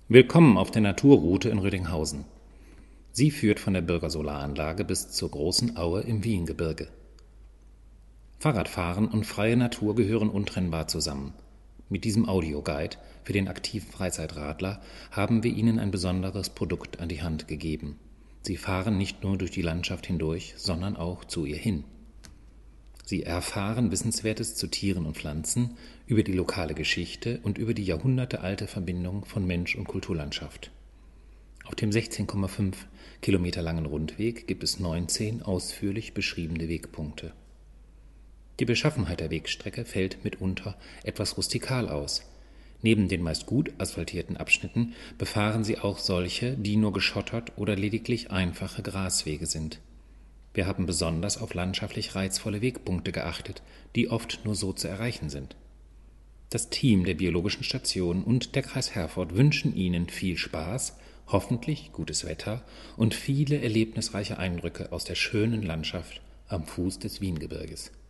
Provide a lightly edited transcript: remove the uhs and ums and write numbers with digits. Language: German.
Willkommen auf der Naturroute in Rödinghausen. Sie führt von der Bürger Solaranlage bis zur Großen Aue im Wiehengebirge. Fahrradfahren und freie Natur gehören untrennbar zusammen. Mit diesem Audioguide für den aktiven Freizeitradler haben wir Ihnen ein besonderes Produkt an die Hand gegeben. Sie fahren nicht nur durch die Landschaft hindurch, sondern auch zu ihr hin. Sie erfahren Wissenswertes zu Tieren und Pflanzen, über die lokale Geschichte und über die jahrhundertealte Verbindung von Mensch und Kulturlandschaft. Auf dem 16,5 Kilometer langen Rundweg gibt es 19 ausführlich beschriebene Wegpunkte. Die Beschaffenheit der Wegstrecke fällt mitunter etwas rustikal aus. Neben den meist gut asphaltierten Abschnitten befahren Sie auch solche, die nur geschottert oder lediglich einfache Graswege sind. Wir haben besonders auf landschaftlich reizvolle Wegpunkte geachtet, die oft nur so zu erreichen sind. Das Team der Biologischen Station und der Kreis Herford wünschen Ihnen viel Spaß, hoffentlich gutes Wetter und viele erlebnisreiche Eindrücke aus der schönen Landschaft am Fuß des Wiehengebirges.